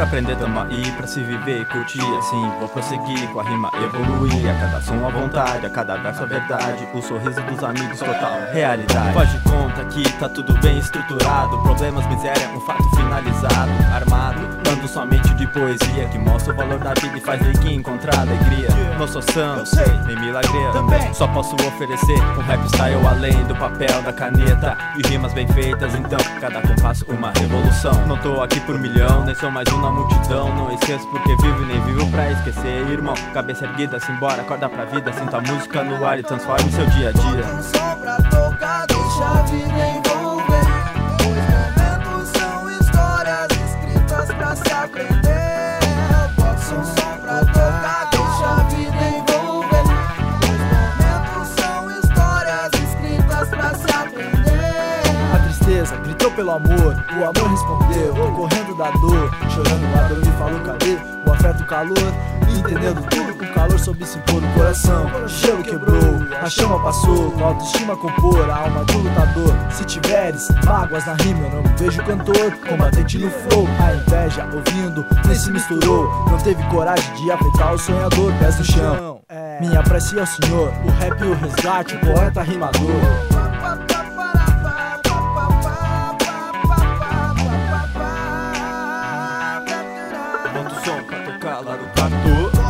pra aprender, tamo aí pra se viver e curtir. Assim vou prosseguir com a rima, evoluir. A cada som a vontade, a cada verso a verdade. O sorriso dos amigos, total realidade. Faz de conta que tá tudo bem estruturado. Problemas, miséria, um fato finalizado. Armado, dando somente de poesia que mostra o valor da vida e faz ninguém encontrar alegria. Não sou santo, nem milagreiro, só posso oferecer um rap style além do papel, da caneta e rimas bem feitas. Então, cada compasso uma revolução. Não tô aqui por milhão, nem sou mais um na multidão. Não esqueço porque vivo e nem vivo pra esquecer, irmão. Cabeça erguida, simbora, acorda pra vida. Sinta a música no ar e transforme seu dia a dia. Bota um som pra tocar, deixa a vida envolver. Os momentos são histórias escritas pra se aprender. Bota um som pra tocar, deixa a vida envolver. Os momentos são histórias escritas pra se aprender. A tristeza gritou pelo amor, o amor respondeu. Tô correndo da dor, chorando a dor me falou cadê o afeto, o calor. Entendendo tudo com calor soube se impor no coração. Gelo quebrou, a chama passou, com a autoestima compor a alma de um lutador. Se tiveres mágoas na rima, eu não me vejo cantor, combatente no flow. A inveja ouvindo, nem se misturou. Não teve coragem de afetar o sonhador, pés no chão. Minha prece é o senhor, o rap e o resgate, o poeta rimador. Bota o som pra tocar lá no quarto.